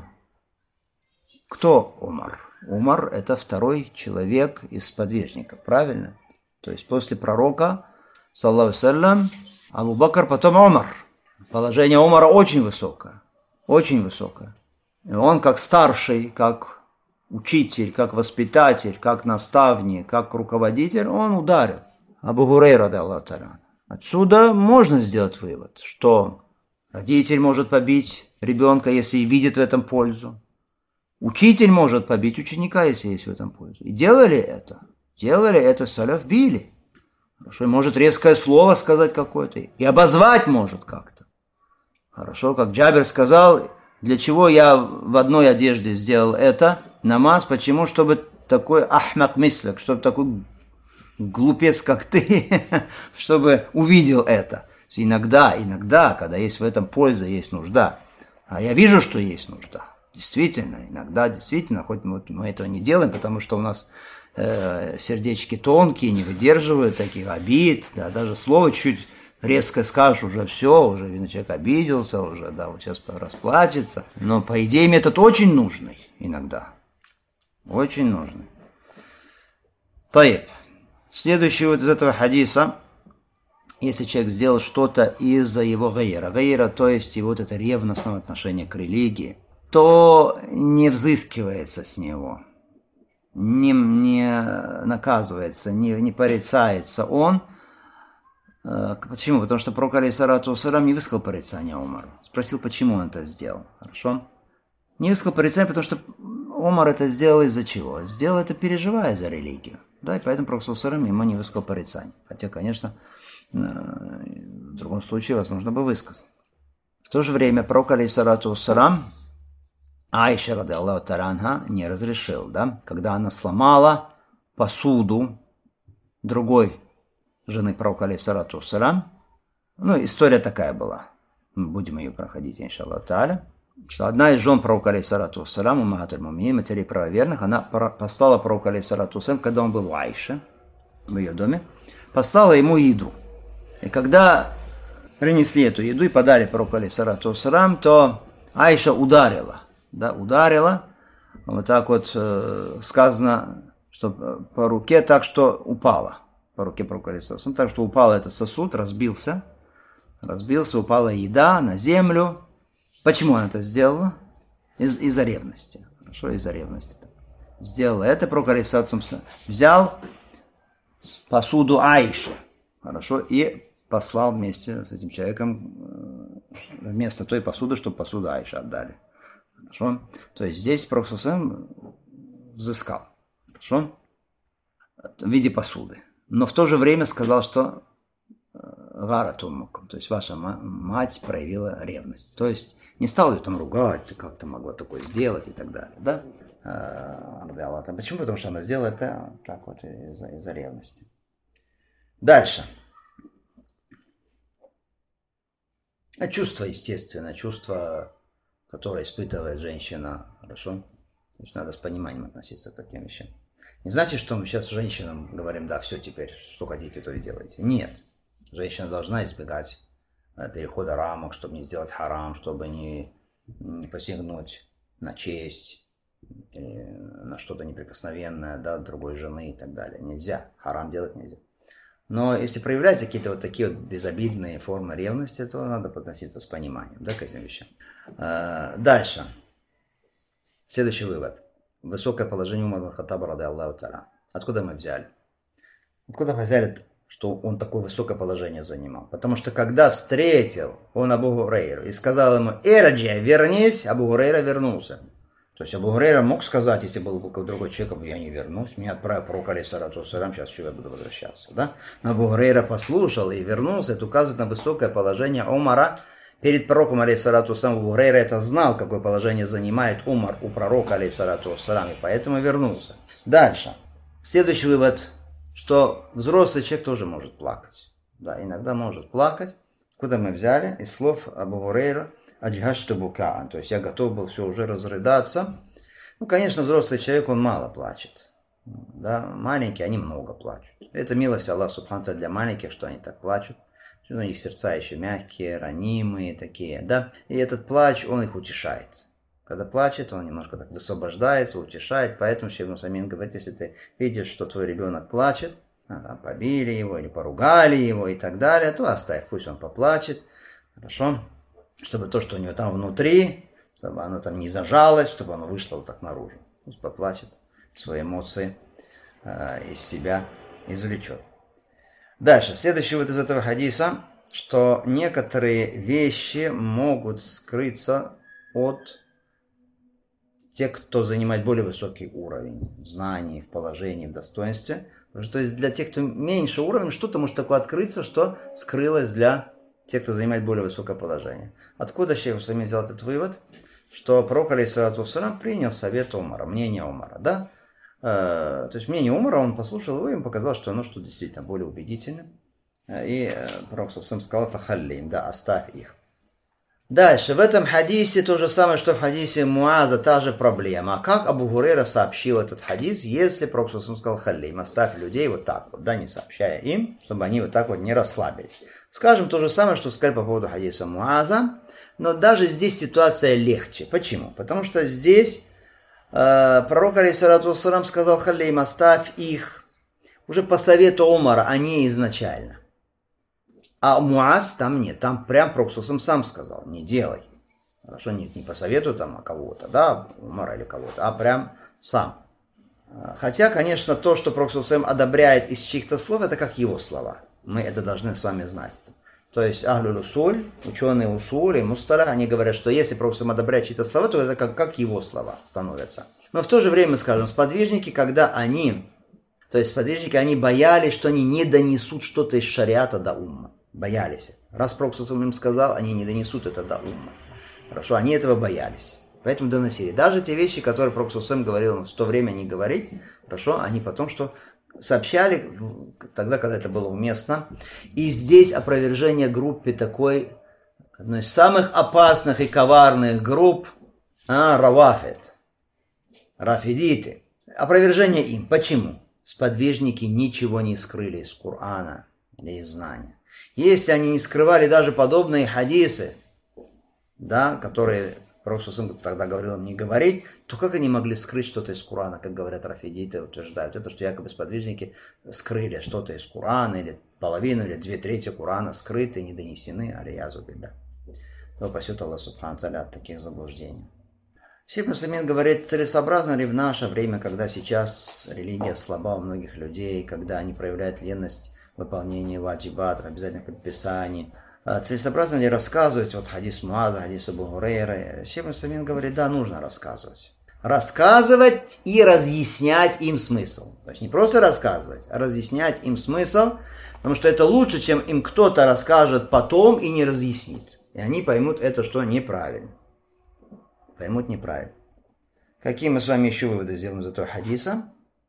кто Умар? Умар – это второй человек из сподвижников, правильно? То есть после пророка, саллаллаху алейхи вассалям, Абу Бакр, потом Умар. Положение Умара очень высокое, очень высокое. И он как старший, как учитель, как воспитатель, как наставник, как руководитель, он ударил Абу Гурейру, рады Аллаху та'аля. Отсюда можно сделать вывод, что родитель может побить ребенка, если видит в этом пользу. Учитель может побить ученика, если есть в этом пользу. И делали это, саляф били. Хорошо, может резкое слово сказать какое-то, и обозвать может как-то. Хорошо, как Джабир сказал, для чего я в одной одежде сделал это, намаз, почему? Чтобы такой ахмак мисляк, чтобы такой глупец, как ты, чтобы увидел это. Иногда, когда есть в этом польза, есть нужда. А я вижу, что есть нужда. Действительно, иногда, хоть мы этого не делаем, потому что у нас сердечки тонкие, не выдерживают таких обид, да, даже слово чуть резко скажешь, уже все, уже видно, человек обиделся, уже, да, вот сейчас расплачется. Но, по идее, метод очень нужный иногда. Очень нужный. Таиб. Следующий вот из этого хадиса, если человек сделал что-то из-за его гайра, то есть его вот это ревностное отношение к религии, то не взыскивается с него, не наказывается, не порицается он. Почему? Потому что пророк алейхиссалату вассалям не высказал порицания Умару. Спросил, почему он это сделал. Хорошо? Не высказал порицания, потому что Умар это сделал из-за чего? Сделал это, переживая за религию. Да, и поэтому пророк алейхиссалату ему не высказал порицания. Хотя, конечно, в другом случае, возможно, бы высказал. В то же время пророк алейхиссалату вассалям Аиша, рады Аллаху та'аля, не разрешил, да? Когда она сломала посуду другой жены пророка алейхиссалату вассалям. История такая была. Мы будем ее проходить, иншаллаху та'аля. Что одна из жен пророка алейхиссалату вассалям, уммахатуль муминин, матерей правоверных, она послала пророку алейхиссалату вассалям, когда он был у Аиши, в ее доме, послала ему еду. И когда принесли эту еду и подали пророку алейхиссалату вассалям, то Аиша ударила. Да, ударила. Вот так вот сказано, что по руке так, что упала. По руке пророка алейхиссалату вассалям. Так что упал этот сосуд, разбился, упала еда на землю. Почему она это сделала? Из-за ревности. Хорошо, из-за ревности. Сделала это, пророк алейхиссалату вассалям взял посуду Аиши. Хорошо, и послал вместе с этим человеком вместо той посуды, чтобы посуду Аиши отдали. Хорошо? То есть здесь пророк саллаллаху взыскал. Хорошо? В виде посуды. Но в то же время сказал, что гаратумуком, то есть ваша мать проявила ревность. То есть не стал ее там ругать, ты как-то могла такое сделать и так далее. Да? Почему? Потому что она сделала это так вот из-за ревности. Дальше. Чувство, естественно, чувство, которое испытывает женщина, хорошо? То есть надо с пониманием относиться к таким вещам. Не значит, что мы сейчас женщинам говорим, да, все теперь, что хотите, то и делайте. Нет. Женщина должна избегать перехода рамок, чтобы не сделать харам, чтобы не посягнуть на честь или на что-то неприкосновенное, да, другой жены и так далее. Нельзя, харам делать нельзя. Но если проявляются какие-то вот такие вот безобидные формы ревности, то надо относиться с пониманием, да, к этим вещам. Дальше. Следующий вывод. Высокое положение Умара ибн Хаттаба, ради Аллаху та'аля. Откуда мы взяли? Откуда мы взяли, что он такое высокое положение занимал? Потому что когда встретил он Абу Гурейру и сказал ему: «Эраджи, вернись», Абу Гурейра вернулся. То есть Абу Гурейра мог сказать, если был какой-то другой человек: я не вернусь, меня отправил пророк, алейхиссалату вассалям, сейчас еще я буду возвращаться. Да? Но Абу Гурейра послушал и вернулся. Это указывает на высокое положение Умара перед пророком, алейхиссалату вассалам. Абу Гурейра это знал, какое положение занимает Умар у пророка, алейхиссалату вассалям, и поэтому вернулся. Дальше. Следующий вывод, что взрослый человек тоже может плакать. Да, иногда может плакать. Куда мы взяли? Из слов Абу Гурейра: «Аджгашту букаан», то есть я готов был все уже разрыдаться. Ну, конечно, взрослый человек, он мало плачет. Да? Маленькие, они много плачут. Это милость Аллаха субхану для маленьких, что они так плачут. У них сердца еще мягкие, ранимые такие. Да? И этот плач, он их утешает. Когда плачет, он немножко так высвобождается, утешает. Поэтому Шейх Ибн Усаймин говорит, если ты видишь, что твой ребенок плачет, там, побили его или поругали его и так далее, то оставь, пусть он поплачет. Хорошо? Чтобы то, что у него там внутри, чтобы оно там не зажалось, чтобы оно вышло вот так наружу. Пусть поплачет, свои эмоции из себя извлечет. Дальше, следующий вот из этого хадиса, что некоторые вещи могут скрыться от тех, кто занимает более высокий уровень в знании, в положении, в достоинстве. То есть для тех, кто меньше уровня, что-то может такое открыться, что скрылось для тех, кто занимает более высокое положение. Откуда Шейх Усаймин взял этот вывод? Что пророк, алейхиссалату вассалям, принял совет Умара, мнение Умара, да? То есть мнение Умара, он послушал его, и ему показалось, что оно что действительно более убедительно. И пророк сказал: «Фахаллим», да, оставь их. Дальше, в этом хадисе то же самое, что в хадисе Муаза, та же проблема. А как Абу Гурейра сообщил этот хадис, если пророк сказал: «Халлим», оставь людей вот так вот, да, не сообщая им, чтобы они вот так вот не расслабились. Скажем то же самое, что сказали по поводу хадиса Муаза, но даже здесь ситуация легче. Почему? Потому что здесь пророк, алейхиссалату вассалам, сказал: «Халлим», оставь их, уже по совету Умара, а не изначально. А Муаз там нет, там прям пророк сам сказал: не делай. Хорошо, нет, не по совету там кого-то, да, Умара или кого-то, а прям сам. Хотя, конечно, то, что пророк одобряет из чьих-то слов, это как его слова. Мы это должны с вами знать. То есть ахлюль усуль, ученые усуль и мусталях, они говорят, что если пророк одобряет чьи-то слова, то это как его слова становятся. Но в то же время, скажем, сподвижники, когда они боялись, что они не донесут что-то из шариата до умма. Боялись. Раз пророк им сказал, они не донесут это до умма. Хорошо, они этого боялись. Поэтому доносили. Даже те вещи, которые пророк говорил в то время не говорить, хорошо, они потом что сообщали, тогда, когда это было уместно. И здесь опровержение группе такой, одной из самых опасных и коварных групп, равафид, рафидиты. Опровержение им. Почему? Сподвижники ничего не скрыли из Корана или из знания. Если они не скрывали даже подобные хадисы, да, которые пророк тогда говорил им не говорить, то как они могли скрыть что-то из Корана, как говорят рафидиты, утверждают это, что якобы сподвижники скрыли что-то из Корана, или половину, или 2/3 Корана скрыты, не донесены, алиязу билля. То упасет Аллах субхану тааля от таких заблуждений. Шейх Усаймин говорит, целесообразно ли в наше время, когда сейчас религия слаба у многих людей, когда они проявляют ленность выполнения ваджибат, обязательных предписаний, целесообразно ли рассказывать вот хадис Муаза, хадис Абу Гурейры? Шейх Усаймин говорит, да, нужно рассказывать. Рассказывать и разъяснять им смысл. То есть не просто рассказывать, а разъяснять им смысл, потому что это лучше, чем им кто-то расскажет потом и не разъяснит. И они поймут это, что неправильно. Поймут неправильно. Какие мы с вами еще выводы сделаем из этого хадиса?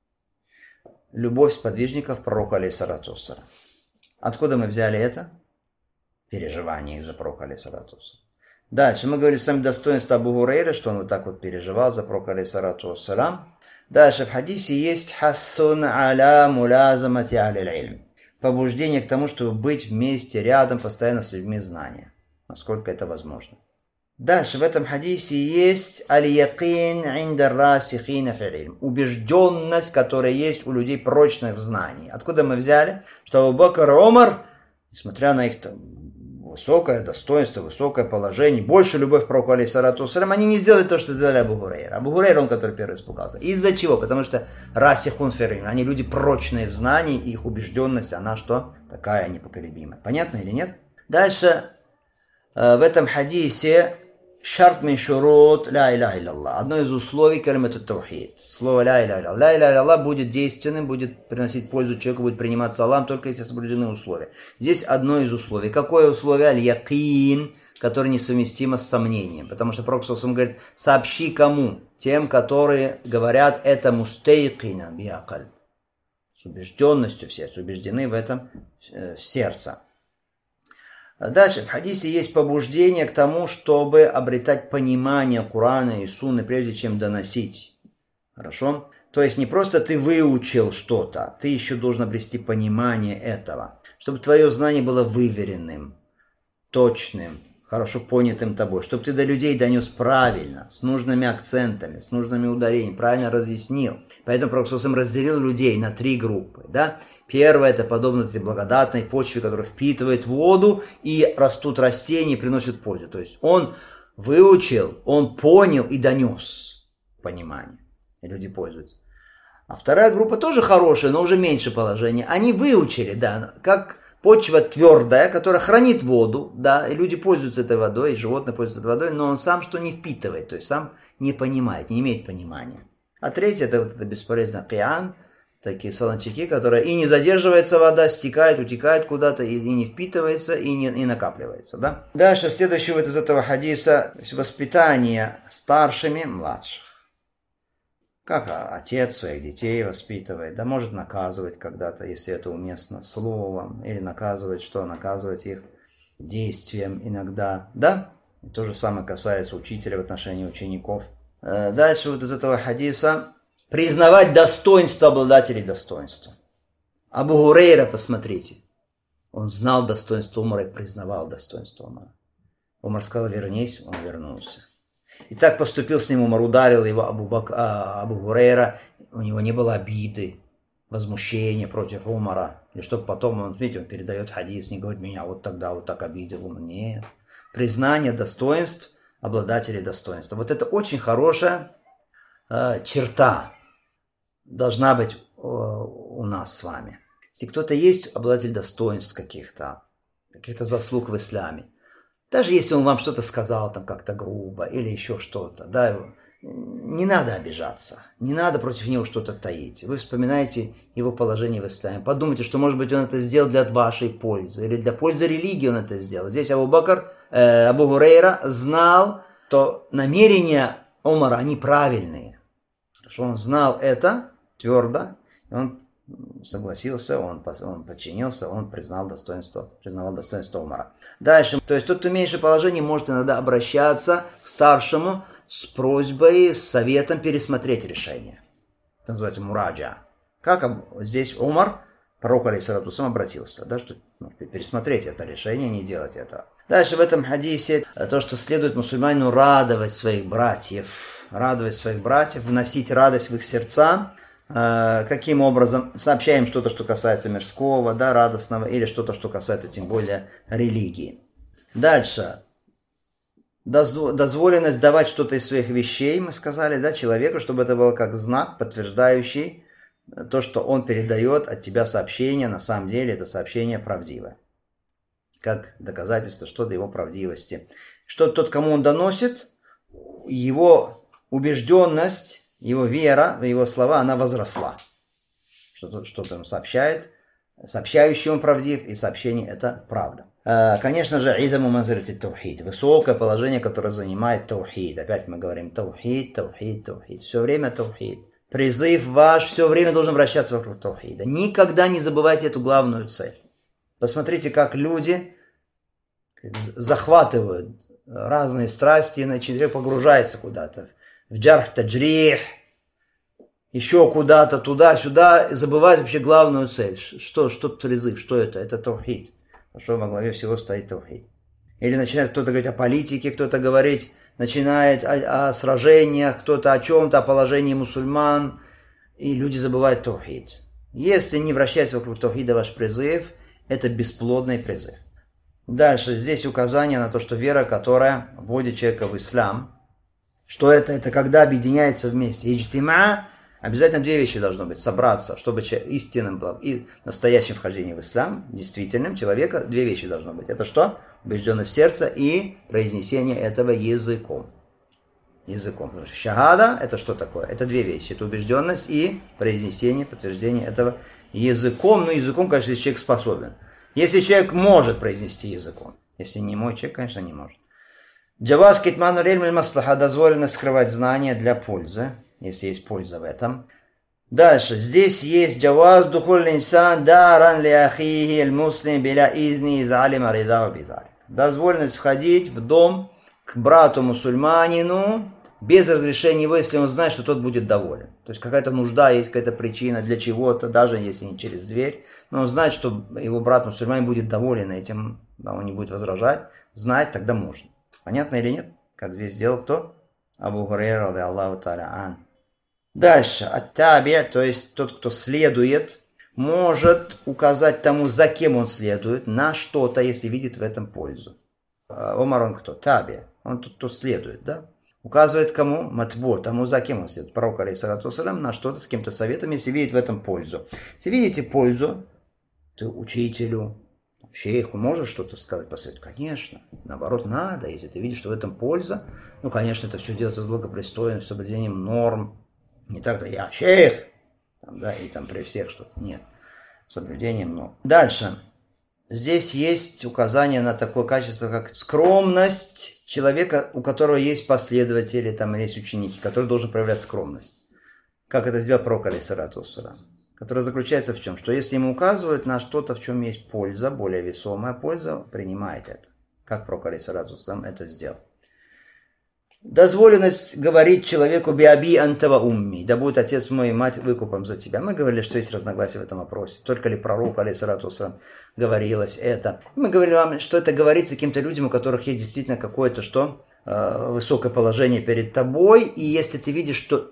Любовь сподвижников пророка, алейхиссалату вассалям. Откуда мы взяли это? Переживание из-за пророка, алейхиссалату вассалям. Дальше мы говорили с вами достоинство Абу Гурейры, что он вот так вот переживал за пророка, алейхиссалату вассалям. Дальше в хадисе есть хассун аля мулязамати ахлил илм. Побуждение к тому, чтобы быть вместе, рядом, постоянно с людьми знания. Насколько это возможно. Дальше в этом хадисе есть аль-якин инда расихина фил илм, убежденность, которая есть у людей прочных в знании. Откуда мы взяли? Что Абу Бакр и Омар, несмотря на их высокое достоинство, высокое положение, больше любовь к пророку, алейхиссалату вассалям, они не сделали то, что сделали Абу Гурейра. Абу Гурейра, он, который первый испугался. Из-за чего? Потому что расихун фил илм, они люди прочные в знании, и их убежденность, она что? Такая непоколебимая. Понятно или нет? Дальше в этом хадисе шарт мин шурут ля иляха илляллах. Одно из условий калимату таухид. Слово ля иляха илляллах. Ля иляха илляллах будет действенным, будет приносить пользу человеку, будет приниматься Аллахом, только если соблюдены условия. Здесь одно из условий. Какое условие? Аль-якин, которое несовместимо с сомнением. Потому что Пророк говорит, сообщи кому? Тем, которые говорят это мустейкина биакаль. С убежденностью в сердце, убеждены в этом в сердце. Дальше в хадисе есть побуждение к тому, чтобы обретать понимание Корана и Сунны, прежде чем доносить. Хорошо? То есть не просто ты выучил что-то, ты еще должен обрести понимание этого, чтобы твое знание было выверенным, точным, хорошо понятым тобой, чтобы ты до людей донес правильно, с нужными акцентами, с нужными ударениями, правильно разъяснил. Поэтому Пророк разделил людей на 3 группы. Да? Первое, это подобно этой благодатной почве, которая впитывает воду, и растут растения и приносят пользу. То есть он выучил, он понял и донес понимание. И люди пользуются. А вторая группа тоже хорошая, но уже меньше положения. Они выучили, да, как почва твердая, которая хранит воду, да, и люди пользуются этой водой, и животные пользуются этой водой, но он сам что не впитывает, то есть сам не понимает, не имеет понимания. А третье, это вот это бесполезно киян, такие солончаки, которые и не задерживается вода, стекает, утекает куда-то, и не впитывается, и не накапливается, да. Дальше, следующий вот из этого хадиса, воспитание старшими младших. Как отец своих детей воспитывает, да, может наказывать когда-то, если это уместно, словом, или наказывать что? Наказывать их действием иногда, да? И то же самое касается учителя в отношении учеников. Дальше вот из этого хадиса признавать достоинство обладателей достоинства. Абу Гурейра, посмотрите, он знал достоинство Умара и признавал достоинство Умара. Умар сказал, вернись, он вернулся. И так поступил с ним Умар, ударил его Абу Гурейра, у него не было обиды, возмущения против Умара, или чтобы потом, он, видите, он передает хадис, не говорит, меня вот тогда вот так обидел Умар. Нет. Признание достоинств обладателей достоинства. Вот это очень хорошая черта должна быть у нас с вами. Если кто-то есть обладатель достоинств каких-то заслуг в исламе, даже если он вам что-то сказал там как-то грубо или еще что-то, да, не надо обижаться, не надо против него что-то таить. Вы вспоминаете его положение в исламе, подумайте, что, может быть, он это сделал для вашей пользы или для пользы религии он это сделал. Здесь Абу Гурейра знал, что намерения Умара, они правильные. Что он знал это твердо, и он согласился, он подчинился, он признавал достоинство Умара. Дальше, то есть тот, кто меньше положения, может иногда обращаться к старшему с просьбой, с советом пересмотреть решение. Это называется мураджа. Как здесь Умар, пророк алейхиссалату вассалям, обратился, да, что пересмотреть это решение, не делать этого. Дальше в этом хадисе то, что следует мусульманину радовать своих братьев, вносить радость в их сердца. Каким образом? Сообщаем что-то, что касается мирского, да, радостного, или что-то, что касается тем более религии. Дальше. Дозволенность давать что-то из своих вещей, мы сказали, да, человеку, чтобы это было как знак, подтверждающий то, что он передает от тебя сообщение, на самом деле это сообщение правдивое. Как доказательство что-то его правдивости. Что тот, кому он доносит, его убежденность, его вера в его слова, она возросла. Что-то он сообщает, сообщающий он правдив, и сообщение это правда. Конечно же, идаму манзилати таухид, высокое положение, которое занимает таухид. Опять мы говорим таухид. Все время таухид. Призыв ваш все время должен вращаться вокруг таухида. Никогда не забывайте эту главную цель. Посмотрите, как люди захватывают разные страсти, иначе человек погружается куда-то. В джарх таджрих, еще куда-то, туда-сюда, забывает вообще главную цель. Что призыв, что это? Это таухид. Что во главе всего стоит таухид. Или начинает кто-то говорить о политике, кто-то говорить, начинает о сражениях, кто-то о чем-то, о положении мусульман, и люди забывают таухид. Если не вращается вокруг таухида ваш призыв, это бесплодный призыв. Дальше, здесь указание на то, что вера, которая вводит человека в ислам, что это? Это когда объединяется вместе. Иджтима, обязательно две вещи должно быть. Собраться, чтобы истинным было и настоящим вхождением в ислам, действительным человека, две вещи должно быть. Это что? Убежденность в сердце и произнесение этого языком. Языком. Потому что шахада, это что такое? Это две вещи. Это убежденность и произнесение, подтверждение этого языком. Ну, языком, конечно, если человек способен. Если человек может произнести языком. Если не мой человек, конечно, не может. Джаваз китману рельмель маслаха, дозволено скрывать знания для пользы, если есть польза в этом. Дальше, здесь есть джаваз духуль инсан даран ли ахихи аль муслим биля изни из алима ридау бизалик. Дозволенность входить в дом к брату-мусульманину без разрешения его, если он знает, что тот будет доволен. То есть какая-то нужда есть, какая-то причина для чего-то, даже если не через дверь. Но он знает, что его брат-мусульманин будет доволен этим, да, он не будет возражать. Знает, тогда можно. Понятно или нет? Как здесь сделал кто? Абу Хурайра, ради Аллаху та'аля ан. Дальше. Ат-таби, то есть тот, кто следует, может указать тому, за кем он следует, на что-то, если видит в этом пользу. Омар он кто? Таби. Он тот, кто следует, да? Указывает кому? Матбо, тому, за кем он следует. Пророк, алейхиссалату вассалям, на что-то, с кем-то советом, если видит в этом пользу. Если видите пользу, ты учителю, шейху можешь что-то сказать по совету? Конечно. Наоборот, надо. Если ты видишь, что в этом польза, ну, конечно, это все делается с благопристойным, с соблюдением норм. Не так, что я шейх, там, да, и там при всех что-то. Нет. С соблюдением норм. Дальше. Здесь есть указание на такое качество, как скромность человека, у которого есть последователи, там, или есть ученики, который должен проявлять скромность. Как это сделал пророк, алейхиссалату вассалям. Которая заключается в чем? Что если ему указывают на что-то, в чем есть польза, более весомая польза, принимает это. Как пророк, алейхиссалату вассалям, это сделал. Дозволенность говорить человеку «биаби антава умми», да будет отец мой и мать выкупом за тебя. Мы говорили, что есть разногласия в этом вопросе. Только ли пророку, алейхиссалату вассалям, говорилось это. Мы говорили вам, что это говорится каким-то людям, у которых есть действительно какое-то что? Высокое положение перед тобой. И если ты видишь, что,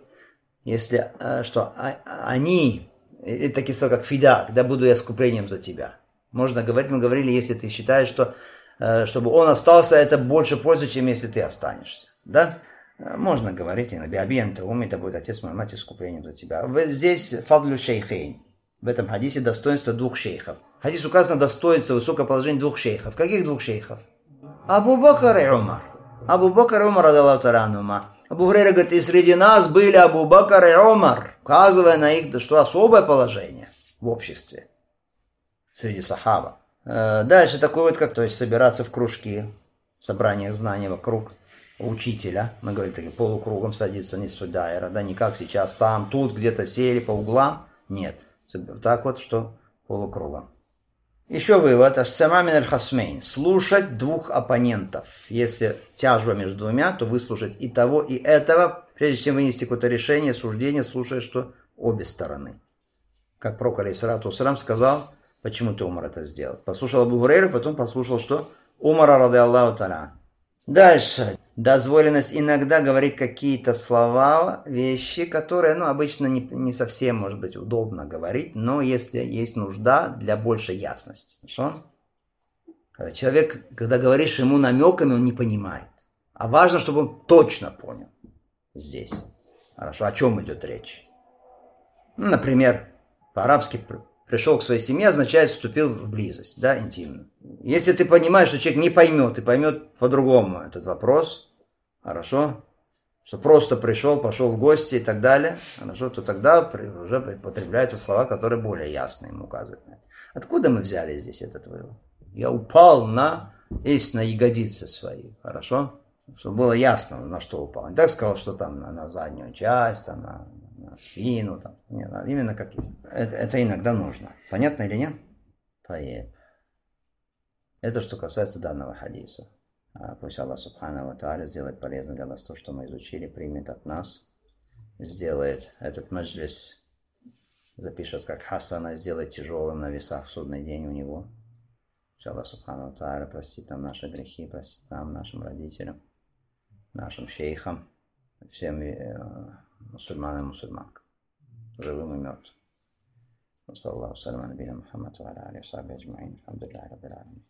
они, и такие слова, как «фидак», да буду я искуплением за тебя. Можно говорить, мы говорили, если ты считаешь, что чтобы он остался, это больше пользы, чем если ты останешься. Да? Можно говорить, и на биабиента уми, да будет отец мой, мать искуплением за тебя. Здесь фадлю шейхейн. В этом хадисе достоинство двух шейхов. В хадисе указано достоинство, высокое положение двух шейхов. Каких двух шейхов? Абу Бакр и Умар. Абу Бакр и Умар, радаллаху та'аля анхума. Абу Хурайра говорит, и среди нас были Абу Бакр и Умар, указывая на их, что особое положение в обществе среди сахаба. Дальше такой вот, как, то есть собираться в кружки, в собраниях знаний вокруг учителя. Мы говорили, таким полукругом садиться, не судайра, да, не как сейчас, там, тут, где-то сели по углам. Нет, так вот, что полукругом. Еще вывод. Ас-сама мин аль-хасмейн. Слушать двух оппонентов. Если тяжба между двумя, то выслушать и того, и этого. Прежде чем вынести какое-то решение, суждение, слушая, что обе стороны. Как пророк, алейхиссалату вассалям, сказал, почему ты, Умар, это сделал. Послушал Абу Хурейру, потом послушал, что? Умара, ради Аллаху та'аля. Дальше. Дозволенность иногда говорить какие-то слова, вещи, которые, обычно не совсем, может быть, удобно говорить, но если есть нужда для большей ясности. Хорошо? Когда человек, когда говоришь ему намеками, он не понимает. А важно, чтобы он точно понял здесь. Хорошо, о чем идет речь? Например, по-арабски пришел к своей семье, означает, вступил в близость, да, интимную. Если ты понимаешь, что человек не поймет, и поймет по-другому этот вопрос, хорошо, что просто пришел, пошел в гости и так далее, хорошо, то тогда уже употребляются слова, которые более ясно ему указывают. Откуда мы взяли здесь этот вывод? Я упал на ягодицы свои, хорошо, чтобы было ясно, на что упал. Не так сказал, что там на заднюю часть, там на спину, там. Нет, именно как есть. Это иногда нужно. Понятно или нет? Таеб. Это что касается данного хадиса. Пусть Аллах Субхану ва Тааля сделает полезным для нас то, что мы изучили, примет от нас, сделает этот маджлис, запишет как хасана, сделает тяжелым на весах в судный день у него. Пусть Аллах Субхану ва Тааля простит нам наши грехи, простит нам, нашим родителям, нашим шейхам, всем мусульманам и мусульманкам, живым и мертвым. وصلى الله وسلم على نبينا محمد وعلى آله وصحبه أجمعين الحمد لله رب العالمين.